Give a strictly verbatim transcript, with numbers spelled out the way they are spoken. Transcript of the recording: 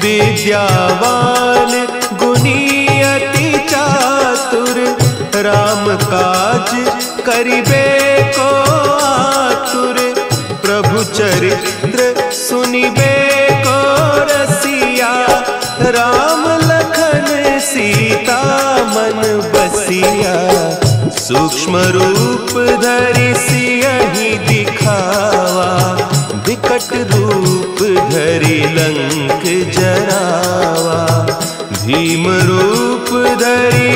विद्यावान गुणी अति चातुर, राम काज करिबे को आतुर। प्रभु चरित्र सुनिबे को रसिया, राम लखन सीता मन बसिया। सूक्ष्म रूप धरि सियहि दिखावा, विकट रूप धरि लंक जरावा। भीम रूप धरि